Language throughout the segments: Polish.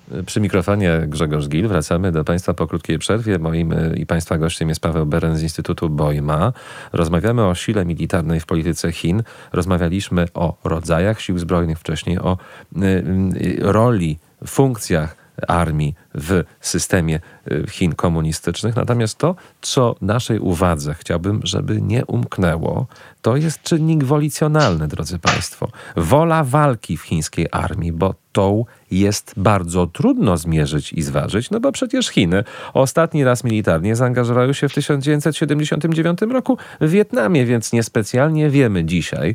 Przy mikrofonie Grzegorz Gil. Wracamy do Państwa po krótkiej przerwie. Moim i Państwa gościem jest Paweł Beren z Instytutu Bojma. Rozmawiamy o sile militarnej w polityce Chin. Rozmawialiśmy o rodzajach sił zbrojnych wcześniej, o roli, funkcjach armii w systemie Chin komunistycznych. Natomiast to, co naszej uwadze chciałbym, żeby nie umknęło, to jest czynnik wolicjonalny, drodzy Państwo. Wola walki w chińskiej armii, bo tą jest bardzo trudno zmierzyć i zważyć, no bo przecież Chiny ostatni raz militarnie zaangażowały się w 1979 roku w Wietnamie, więc niespecjalnie wiemy dzisiaj,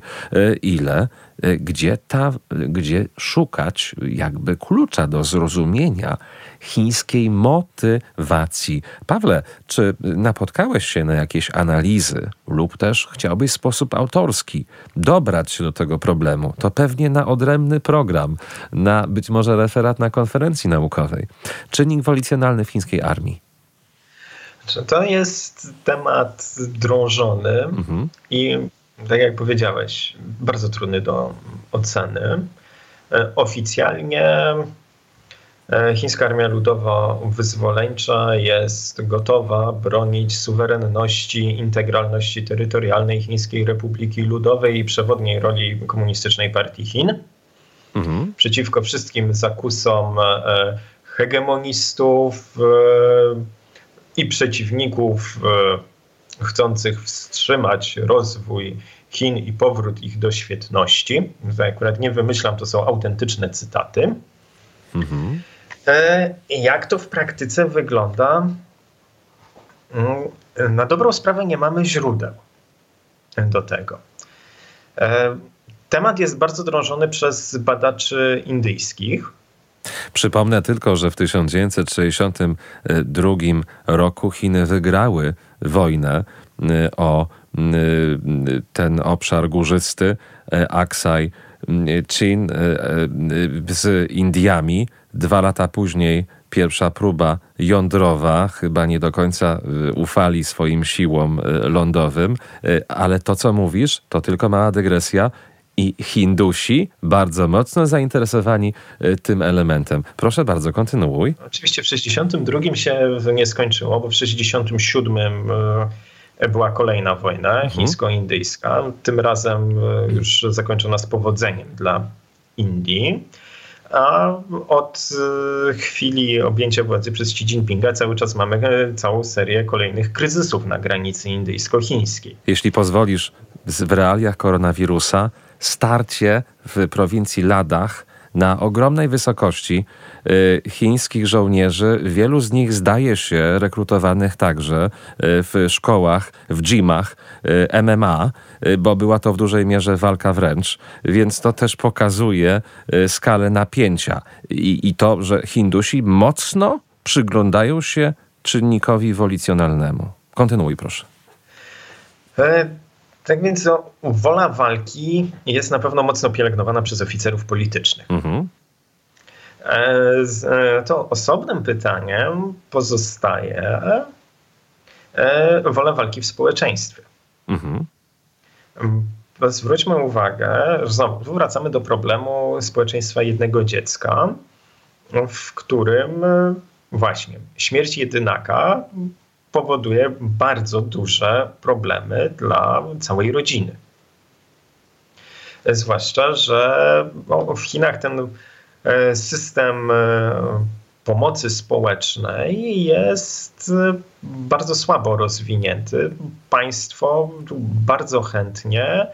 gdzie szukać jakby klucza do zrozumienia chińskiej motywacji. Pawle, czy napotkałeś się na jakieś analizy lub też chciałbyś w sposób autorski dobrać się do tego problemu? To pewnie na odrębny program, na być może referat na konferencji naukowej. Czynnik wolicjonalny w chińskiej armii. To jest temat drążony i tak jak powiedziałeś, bardzo trudny do oceny. Oficjalnie Chińska Armia Ludowo-Wyzwoleńcza jest gotowa bronić suwerenności, integralności terytorialnej Chińskiej Republiki Ludowej i przewodniej roli Komunistycznej Partii Chin przeciwko wszystkim zakusom hegemonistów i przeciwników chcących wstrzymać rozwój Chin i powrót ich do świetności. Tutaj akurat nie wymyślam, to są autentyczne cytaty. Jak to w praktyce wygląda? Na dobrą sprawę nie mamy źródeł do tego. Temat jest bardzo drążony przez badaczy indyjskich. Przypomnę tylko, że w 1962 roku Chiny wygrały wojnę o ten obszar górzysty Aksai Chin z Indiami. 2 lata później pierwsza próba jądrowa, chyba nie do końca ufali swoim siłom lądowym, ale to, co mówisz, to tylko mała dygresja i Hindusi bardzo mocno zainteresowani tym elementem. Proszę bardzo, kontynuuj. Oczywiście w 1962 się nie skończyło, bo w 1967 była kolejna wojna chińsko-indyjska, tym razem już zakończona z powodzeniem dla Indii. A od chwili objęcia władzy przez Xi Jinpinga cały czas mamy całą serię kolejnych kryzysów na granicy indyjsko-chińskiej. Jeśli pozwolisz, w realiach koronawirusa starcie w prowincji Ladakh na ogromnej wysokości chińskich żołnierzy, wielu z nich zdaje się rekrutowanych także w szkołach, w gymach MMA, bo była to w dużej mierze walka wręcz, więc to też pokazuje skalę napięcia i to, że Hindusi mocno przyglądają się czynnikowi wolicjonalnemu. Kontynuuj, proszę. Tak więc wola walki jest na pewno mocno pielęgnowana przez oficerów politycznych. To osobnym pytaniem pozostaje wola walki w społeczeństwie. Zwróćmy uwagę, że znowu wracamy do problemu społeczeństwa jednego dziecka, w którym właśnie śmierć jedynaka powoduje bardzo duże problemy dla całej rodziny. Zwłaszcza, że w Chinach ten system pomocy społecznej jest bardzo słabo rozwinięty. Państwo bardzo chętnie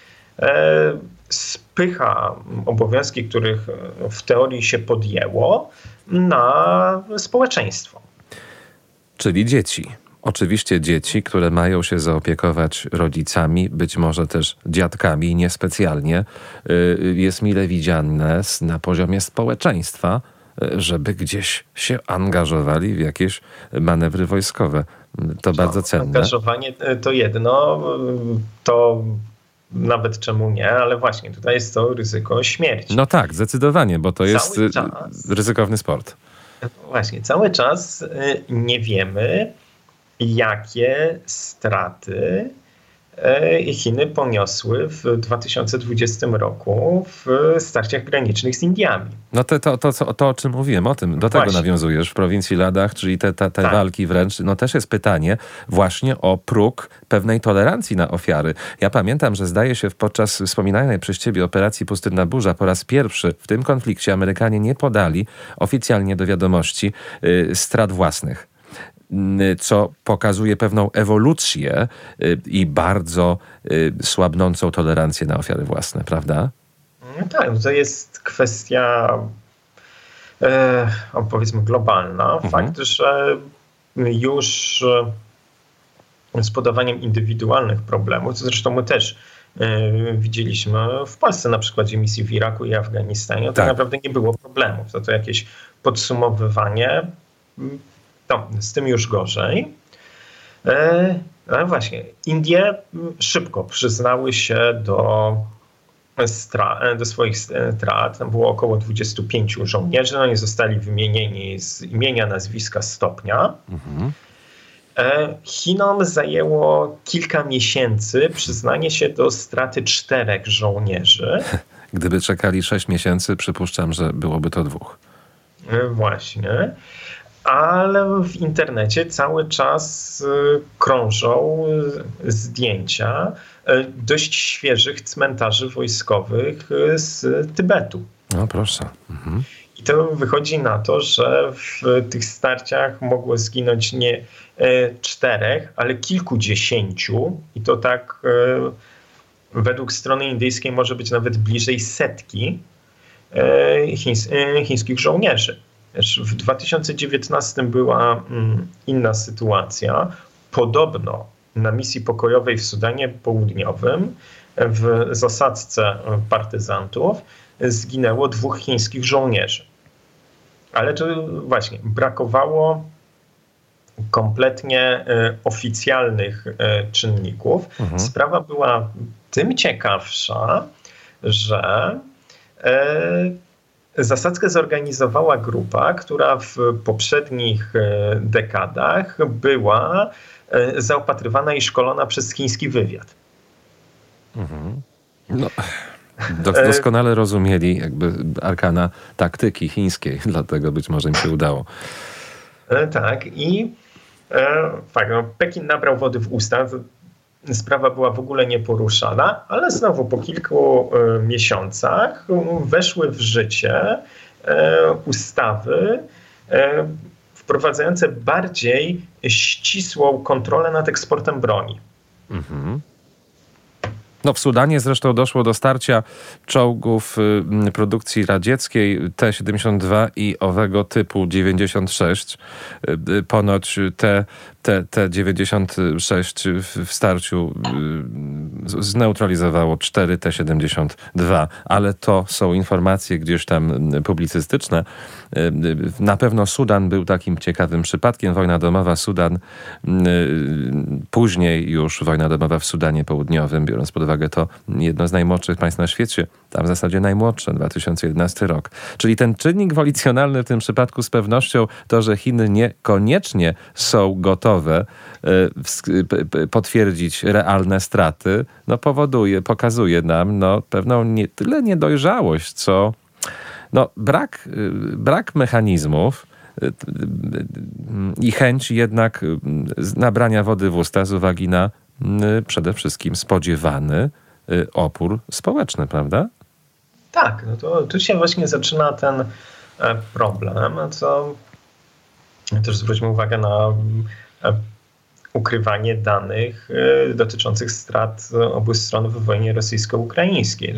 spycha obowiązki, których w teorii się podjęło, na społeczeństwo. Czyli dzieci. Oczywiście dzieci, które mają się zaopiekować rodzicami, być może też dziadkami, niespecjalnie jest mile widziane na poziomie społeczeństwa, żeby gdzieś się angażowali w jakieś manewry wojskowe. To bardzo cenne. Angażowanie to jedno, to nawet czemu nie, ale właśnie tutaj jest to ryzyko śmierci. No tak, zdecydowanie, bo to jest ryzykowny sport. Właśnie, cały czas nie wiemy, jakie straty Chiny poniosły w 2020 roku w starciach granicznych z Indiami. No to o czym mówiłem, o tym, do tego nawiązujesz w prowincji Ladakh, czyli te tak. Walki wręcz, no też jest pytanie właśnie o próg pewnej tolerancji na ofiary. Ja pamiętam, że zdaje się podczas wspominanej przez ciebie operacji Pustynna Burza po raz pierwszy w tym konflikcie Amerykanie nie podali oficjalnie do wiadomości strat własnych, co pokazuje pewną ewolucję i bardzo słabnącą tolerancję na ofiary własne, prawda? Tak, to jest kwestia powiedzmy globalna. Fakt, że już z podawaniem indywidualnych problemów, co zresztą my też widzieliśmy w Polsce na przykładzie misji w Iraku i Afganistanie, tak naprawdę nie było problemów. To jakieś podsumowywanie, z tym już gorzej. Ale właśnie, Indie szybko przyznały się do swoich strat. Tam było około 25 żołnierzy. Oni zostali wymienieni z imienia, nazwiska, stopnia. Chinom zajęło kilka miesięcy przyznanie się do straty 4 żołnierzy. Gdyby czekali 6 miesięcy, przypuszczam, że byłoby to 2. Właśnie. Ale w internecie cały czas krążą zdjęcia dość świeżych cmentarzy wojskowych z Tybetu. No proszę. I to wychodzi na to, że w tych starciach mogło zginąć nie 4, ale kilkudziesięciu. I to tak według strony indyjskiej może być nawet bliżej 100 chińskich żołnierzy. W 2019 była inna sytuacja. Podobno na misji pokojowej w Sudanie Południowym w zasadzce partyzantów zginęło 2 chińskich żołnierzy. Ale to właśnie brakowało kompletnie oficjalnych czynników. Sprawa była tym ciekawsza, że zasadzkę zorganizowała grupa, która w poprzednich dekadach była zaopatrywana i szkolona przez chiński wywiad. No, doskonale rozumieli jakby arkana taktyki chińskiej, dlatego być może im się udało. Tak, i Pekin nabrał wody w usta. Sprawa była w ogóle nieporuszana, ale znowu po kilku miesiącach weszły w życie ustawy wprowadzające bardziej ścisłą kontrolę nad eksportem broni. No w Sudanie zresztą doszło do starcia czołgów produkcji radzieckiej T-72 i owego typu 96. Ponoć T-96 w starciu zneutralizowało 4 T-72, ale to są informacje gdzieś tam publicystyczne. Na pewno Sudan był takim ciekawym przypadkiem. Wojna domowa Sudan, później już wojna domowa w Sudanie Południowym, biorąc pod uwagę to jedno z najmłodszych państw na świecie, tam w zasadzie najmłodsze, 2011 rok. Czyli ten czynnik wolicjonalny w tym przypadku z pewnością to, że Chiny niekoniecznie są gotowe potwierdzić realne straty, no pokazuje nam pewną nie tyle niedojrzałość, co brak mechanizmów i chęć jednak nabrania wody w usta z uwagi na przede wszystkim spodziewany opór społeczny, prawda? Tak, no to tu się właśnie zaczyna ten problem, co też zwróćmy uwagę na ukrywanie danych dotyczących strat obu stron w wojnie rosyjsko-ukraińskiej.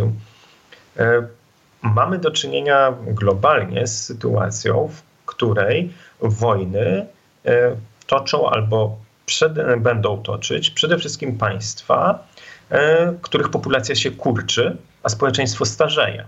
Mamy do czynienia globalnie z sytuacją, w której wojny toczą albo będą toczyć przede wszystkim państwa, których populacja się kurczy, a społeczeństwo starzeje.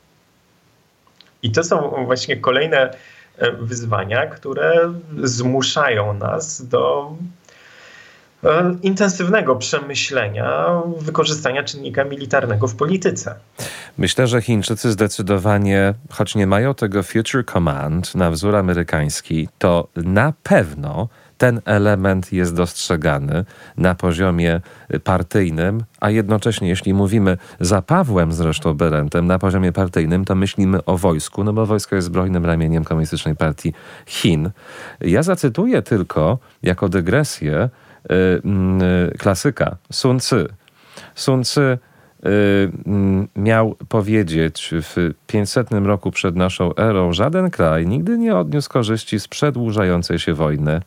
I to są właśnie kolejne wyzwania, które zmuszają nas do intensywnego przemyślenia wykorzystania czynnika militarnego w polityce. Myślę, że Chińczycy zdecydowanie, choć nie mają tego Future Command na wzór amerykański, to na pewno ten element jest dostrzegany na poziomie partyjnym, a jednocześnie, jeśli mówimy za Pawłem zresztą Berentem na poziomie partyjnym, to myślimy o wojsku, no bo wojsko jest zbrojnym ramieniem Komunistycznej Partii Chin. Ja zacytuję tylko jako dygresję klasyka Sun Tzu. Sun Tzu miał powiedzieć w 500 roku przed naszą erą: żaden kraj nigdy nie odniósł korzyści z przedłużającej się wojny.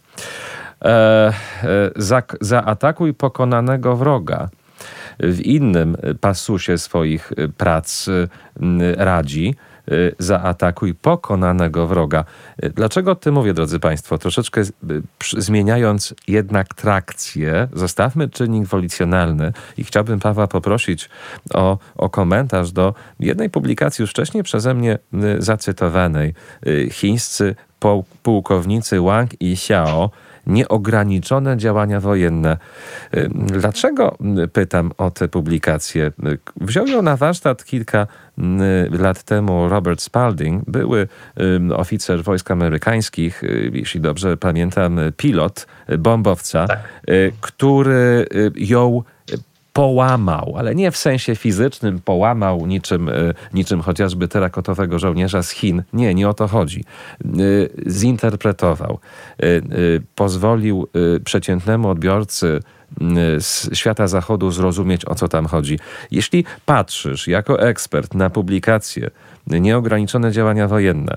Zaatakuj pokonanego wroga. W innym pasusie swoich prac radzi: zaatakuj pokonanego wroga. Dlaczego o tym mówię, drodzy Państwo? Troszeczkę zmieniając jednak trakcję, zostawmy czynnik wolicjonalny i chciałbym Pawła poprosić o komentarz do jednej publikacji już wcześniej przeze mnie zacytowanej. Chińscy pułkownicy Wang i Xiao. Nieograniczone działania wojenne. Dlaczego pytam o tę publikację? Wziął ją na warsztat kilka lat temu Robert Spalding, były oficer wojsk amerykańskich, jeśli dobrze pamiętam, pilot, bombowca, tak, który ją połamał, ale nie w sensie fizycznym, połamał niczym chociażby terakotowego żołnierza z Chin. Nie o to chodzi. Zinterpretował. Pozwolił przeciętnemu odbiorcy z świata zachodu zrozumieć, o co tam chodzi. Jeśli patrzysz jako ekspert na publikację Nieograniczone działania wojenne,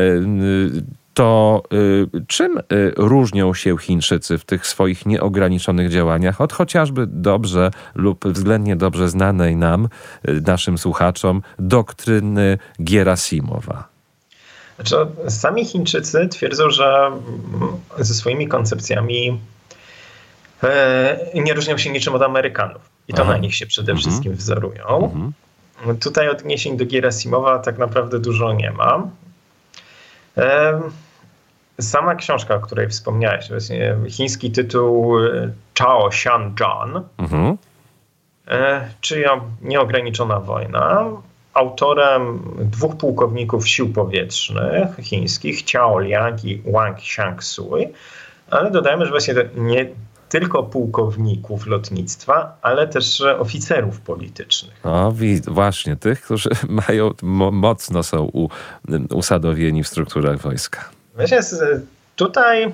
to czym różnią się Chińczycy w tych swoich nieograniczonych działaniach od chociażby dobrze lub względnie dobrze znanej naszym słuchaczom, doktryny Gierasimowa? Znaczy, sami Chińczycy twierdzą, że ze swoimi koncepcjami nie różnią się niczym od Amerykanów. I to na nich się przede wszystkim wzorują. Tutaj odniesień do Gierasimowa tak naprawdę dużo nie ma. Sama książka, o której wspomniałeś, właśnie chiński tytuł Chao Xianzhan, czyli Nieograniczona wojna. Autorem 2 pułkowników sił powietrznych chińskich, Ciao Liang i Wang Xiangsui, ale dodajmy, że właśnie nie tylko pułkowników lotnictwa, ale też oficerów politycznych. Właśnie, tych, którzy mają mocno są usadowieni w strukturach wojska. Właśnie tutaj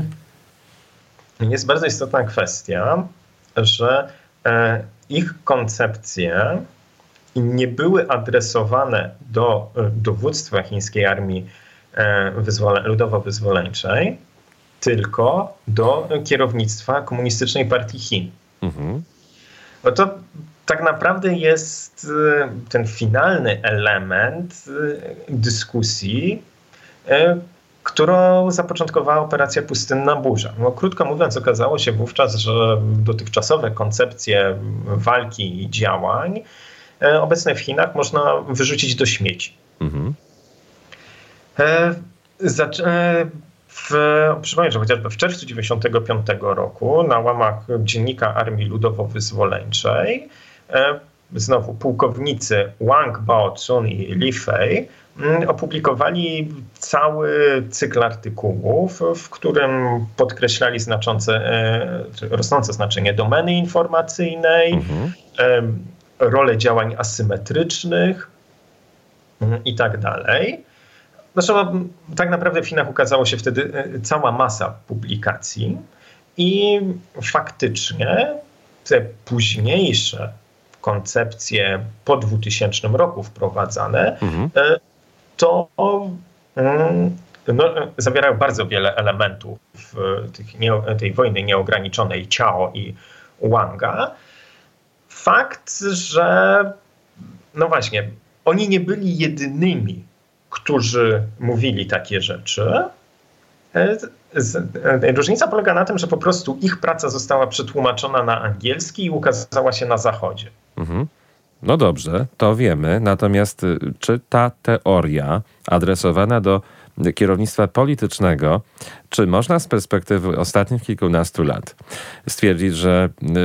jest bardzo istotna kwestia, że ich koncepcje nie były adresowane do dowództwa chińskiej armii ludowo-wyzwoleńczej, tylko do kierownictwa Komunistycznej Partii Chin. Bo to tak naprawdę jest ten finalny element dyskusji, którą zapoczątkowała operacja Pustynna Burza. Krótko mówiąc, okazało się wówczas, że dotychczasowe koncepcje walki i działań obecne w Chinach można wyrzucić do śmieci. Przypomnę, że chociażby w czerwcu 1995 roku na łamach Dziennika Armii Ludowo-Wyzwoleńczej znowu pułkownicy Wang Baocun i Li Fei opublikowali cały cykl artykułów, w którym podkreślali rosnące znaczenie domeny informacyjnej, rolę działań asymetrycznych i tak dalej. Zresztą tak naprawdę w Chinach ukazała się wtedy cała masa publikacji i faktycznie te późniejsze koncepcje po 2000 roku wprowadzane, to zawierają bardzo wiele elementów tej wojny nieograniczonej Ciao i Wanga. Fakt, że no właśnie, oni nie byli jedynymi, którzy mówili takie rzeczy. Różnica polega na tym, że po prostu ich praca została przetłumaczona na angielski i ukazała się na Zachodzie. No dobrze, to wiemy. Natomiast czy ta teoria adresowana do kierownictwa politycznego, czy można z perspektywy ostatnich kilkunastu lat stwierdzić, że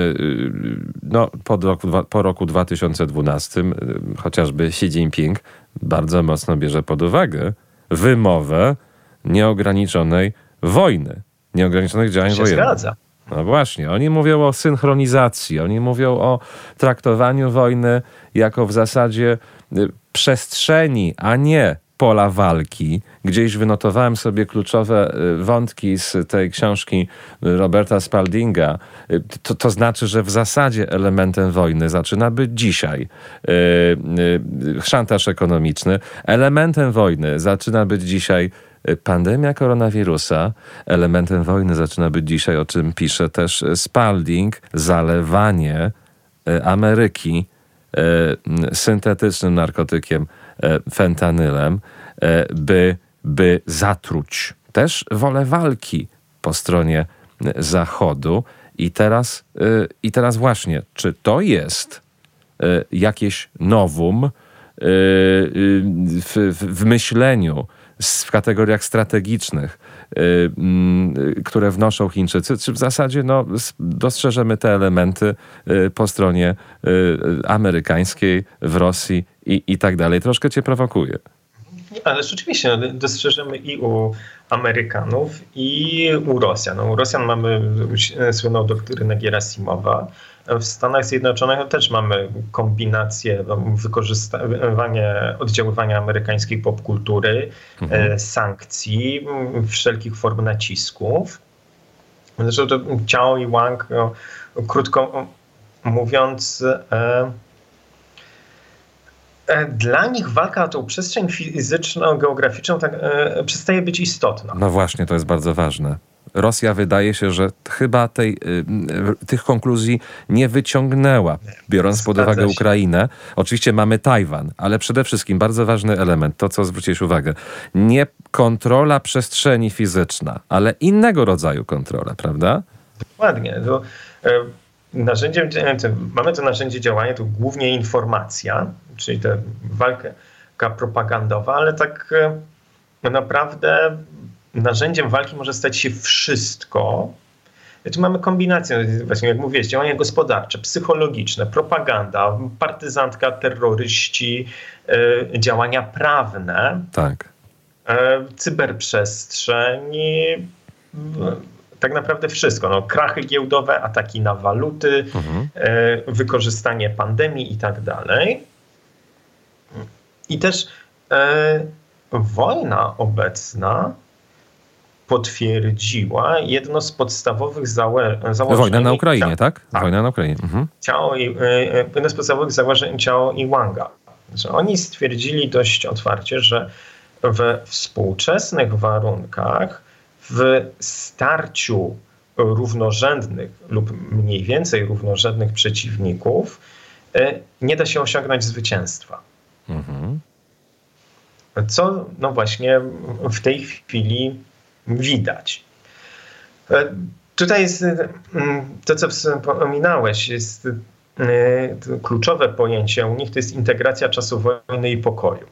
po roku 2012 chociażby Xi Jinping bardzo mocno bierze pod uwagę wymowę nieograniczonej wojny, nieograniczonych działań wojennych. Zgadza. No właśnie, oni mówią o synchronizacji, oni mówią o traktowaniu wojny jako w zasadzie przestrzeni, a nie pola walki. Gdzieś wynotowałem sobie kluczowe wątki z tej książki Roberta Spaldinga. To znaczy, że w zasadzie elementem wojny zaczyna być dzisiaj szantaż ekonomiczny. Elementem wojny zaczyna być dzisiaj pandemia koronawirusa. Elementem wojny zaczyna być dzisiaj, o czym pisze też Spalding, zalewanie Ameryki syntetycznym narkotykiem fentanylem, by zatruć też wolę walki po stronie Zachodu. I teraz właśnie, czy to jest jakieś novum w myśleniu, w kategoriach strategicznych, które wnoszą Chińczycy, czy w zasadzie dostrzeżemy te elementy po stronie amerykańskiej, w Rosji i tak dalej. Troszkę cię prowokuje. Ale rzeczywiście dostrzeżemy i u Amerykanów, i u Rosjan. U Rosjan mamy słynną doktrynę Gerasimowa. W Stanach Zjednoczonych też mamy kombinację oddziaływania amerykańskiej popkultury, sankcji, wszelkich form nacisków. Zresztą to Ciao i Wang, krótko mówiąc, dla nich walka o tą przestrzeń fizyczną, geograficzną przestaje być istotna. No właśnie, to jest bardzo ważne. Rosja wydaje się, że chyba tych konkluzji nie wyciągnęła, biorąc pod uwagę Ukrainę. Oczywiście mamy Tajwan, ale przede wszystkim bardzo ważny element, to co zwróciłeś uwagę, nie kontrola przestrzeni fizyczna, ale innego rodzaju kontrola, prawda? Dokładnie. Mamy to narzędzie działania, to głównie informacja, czyli ta walka propagandowa, ale tak naprawdę narzędziem walki może stać się wszystko. Tu mamy kombinację, właśnie jak mówiłeś, działania gospodarcze, psychologiczne, propaganda, partyzantka, terroryści, działania prawne, tak, cyberprzestrzeń, tak naprawdę wszystko. Krachy giełdowe, ataki na waluty, wykorzystanie pandemii i tak dalej. I też wojna obecna potwierdziła jedno z podstawowych założeń. Wojna na Ukrainie, tak? Wojna na Ukrainie. Jedno z podstawowych założeń Ciao i Wanga. Że oni stwierdzili dość otwarcie, że we współczesnych warunkach, w starciu równorzędnych lub mniej więcej równorzędnych przeciwników, nie da się osiągnąć zwycięstwa. Co właśnie w tej chwili widać. Tutaj jest to, co wspominałeś, jest kluczowe pojęcie u nich, to jest integracja czasu wojny i pokoju.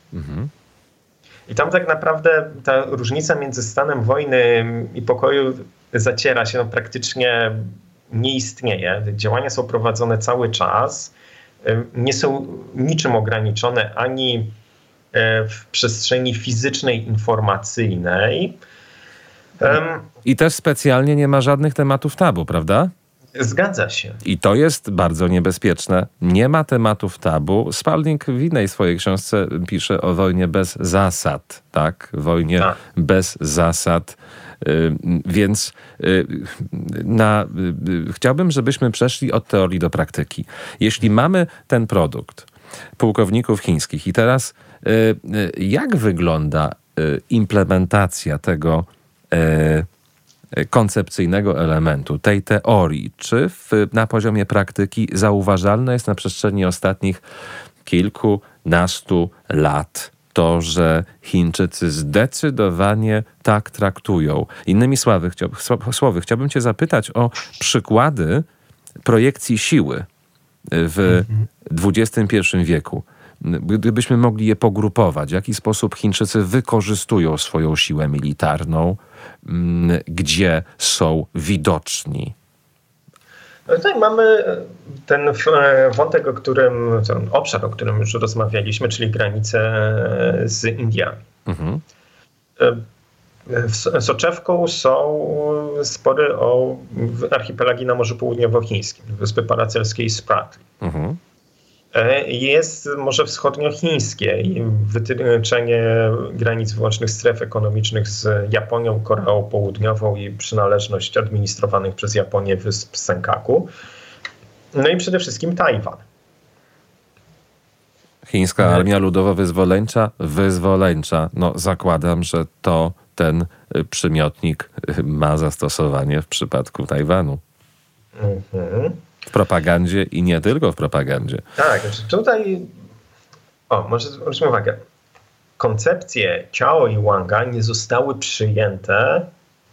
I tam tak naprawdę ta różnica między stanem wojny i pokoju zaciera się, praktycznie nie istnieje. Działania są prowadzone cały czas, nie są niczym ograniczone ani w przestrzeni fizycznej, informacyjnej. I też specjalnie nie ma żadnych tematów tabu, prawda? Zgadza się. I to jest bardzo niebezpieczne. Nie ma tematów tabu. Spalding w innej swojej książce pisze o wojnie bez zasad, tak? Wojnie bez zasad. Więc chciałbym, żebyśmy przeszli od teorii do praktyki. Jeśli mamy ten produkt pułkowników chińskich i teraz jak wygląda implementacja tego koncepcyjnego elementu, tej teorii, czy na poziomie praktyki zauważalne jest na przestrzeni ostatnich kilkunastu lat to, że Chińczycy zdecydowanie tak traktują. Innymi słowy, chciałbym cię zapytać o przykłady projekcji siły w XXI wieku. gdybyśmy mogli je pogrupować, w jaki sposób Chińczycy wykorzystują swoją siłę militarną, gdzie są widoczni? Tutaj mamy ten wątek, ten obszar, o którym już rozmawialiśmy, czyli granicę z Indiami. Soczewką są spory o archipelagi na Morzu Południowochińskim, Wyspy Paracelskie i Spratly. Jest Morze Wschodniochińskie i wytyczenie granic wyłącznych stref ekonomicznych z Japonią, Koreą Południową i przynależność administrowanych przez Japonię wysp Senkaku. No i przede wszystkim Tajwan. Chińska Armia Ludowo-Wyzwoleńcza. No, zakładam, że ten przymiotnik ma zastosowanie w przypadku Tajwanu. W propagandzie i nie tylko w propagandzie. Tak, tutaj może zwróćmy uwagę. Koncepcje Ciao i Wanga nie zostały przyjęte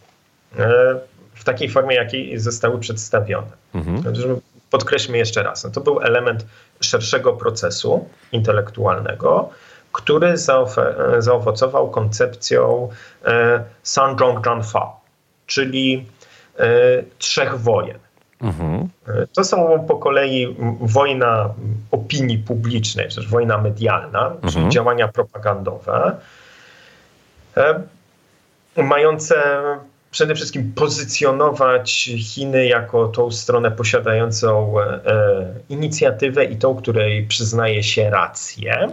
w takiej formie, jakiej zostały przedstawione. Podkreślmy jeszcze raz. To był element szerszego procesu intelektualnego, który zaowocował koncepcją Sanzhongzhanfa, czyli 3 wojen. To są po kolei wojna opinii publicznej, też wojna medialna, czyli działania propagandowe, mające przede wszystkim pozycjonować Chiny jako tą stronę posiadającą inicjatywę i tą, której przyznaje się rację.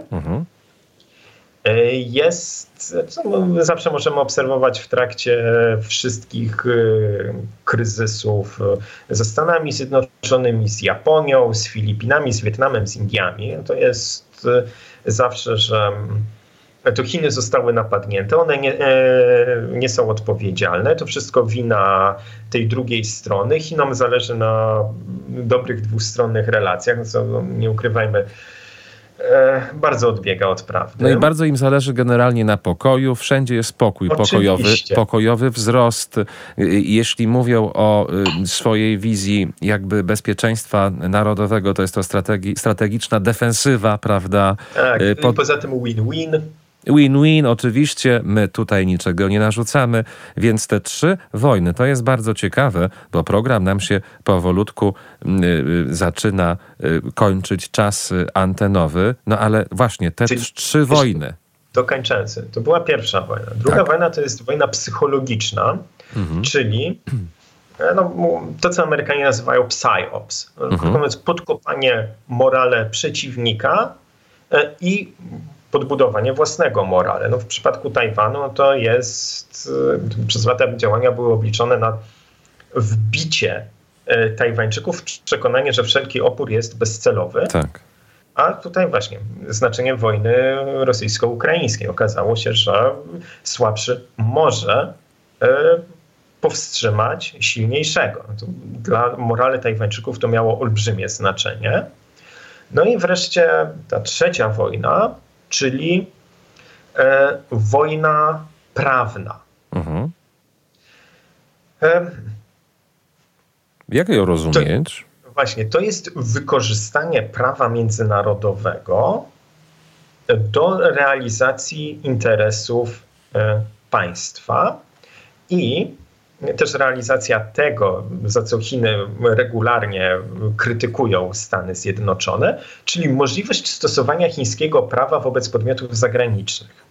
Zawsze możemy obserwować w trakcie wszystkich kryzysów ze Stanami Zjednoczonymi, z Japonią, z Filipinami, z Wietnamem, z Indiami. To jest zawsze, że to Chiny zostały napadnięte, one nie są odpowiedzialne. To wszystko wina tej drugiej strony. Chinom zależy na dobrych dwustronnych relacjach, co nie ukrywajmy, bardzo odbiega od prawdy. No i bardzo im zależy generalnie na pokoju. Wszędzie jest spokój pokojowy wzrost. Jeśli mówią o swojej wizji jakby bezpieczeństwa narodowego, to jest to strategiczna defensywa, prawda? Tak, i poza tym win-win. Win-win, oczywiście, my tutaj niczego nie narzucamy, więc te 3 wojny, to jest bardzo ciekawe, bo program nam się powolutku zaczyna kończyć, czas antenowy, no ale właśnie te 3 wojny. Dokończający. To była pierwsza wojna. Druga wojna to jest wojna psychologiczna, czyli to, co Amerykanie nazywają psyops. Krótko mówiąc, podkopanie morale przeciwnika i podbudowanie własnego morale. W przypadku Tajwanu to jest, przez lata działania były obliczone na wbicie Tajwańczyków w przekonanie, że wszelki opór jest bezcelowy. Tak. A tutaj właśnie znaczenie wojny rosyjsko-ukraińskiej. Okazało się, że słabszy może powstrzymać silniejszego. Dla morale Tajwańczyków to miało olbrzymie znaczenie. No i wreszcie ta trzecia wojna, czyli wojna prawna. Jak ją rozumieć? Właśnie, to jest wykorzystanie prawa międzynarodowego do realizacji interesów państwa i też realizacja tego, za co Chiny regularnie krytykują Stany Zjednoczone, czyli możliwość stosowania chińskiego prawa wobec podmiotów zagranicznych.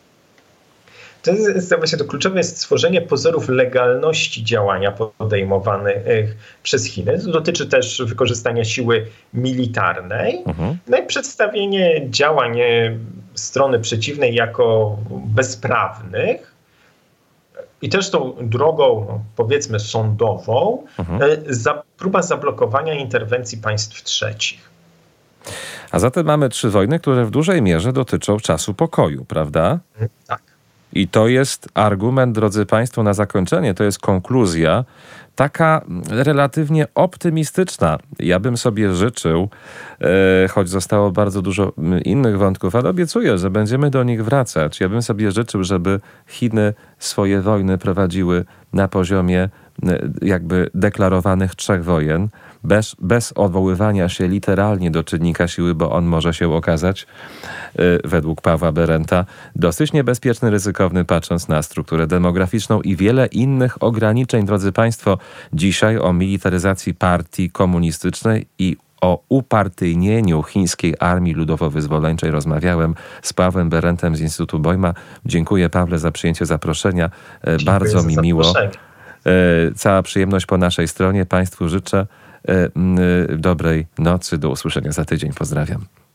To kluczowe jest stworzenie pozorów legalności działania podejmowanych przez Chiny. To dotyczy też wykorzystania siły militarnej, no i przedstawienie działań strony przeciwnej jako bezprawnych. I też tą drogą, powiedzmy, sądową, próba zablokowania interwencji państw trzecich. A zatem mamy 3 wojny, które w dużej mierze dotyczą czasu pokoju, prawda? Tak. I to jest argument, drodzy Państwo, na zakończenie, to jest konkluzja, taka relatywnie optymistyczna. Ja bym sobie życzył, choć zostało bardzo dużo innych wątków, ale obiecuję, że będziemy do nich wracać. Ja bym sobie życzył, żeby Chiny swoje wojny prowadziły na poziomie jakby deklarowanych 3 wojen. bez odwoływania się literalnie do czynnika siły, bo on może się okazać, według Pawła Berenta, dosyć niebezpieczny, ryzykowny, patrząc na strukturę demograficzną i wiele innych ograniczeń. Drodzy Państwo, dzisiaj o militaryzacji partii komunistycznej i o upartyjnieniu chińskiej armii ludowo-wyzwoleńczej rozmawiałem z Pawłem Berentem z Instytutu Bojma. Dziękuję, Pawle, za przyjęcie zaproszenia. Bardzo mi miło. Cała przyjemność po naszej stronie. Państwu życzę dobrej nocy. Do usłyszenia za tydzień. Pozdrawiam.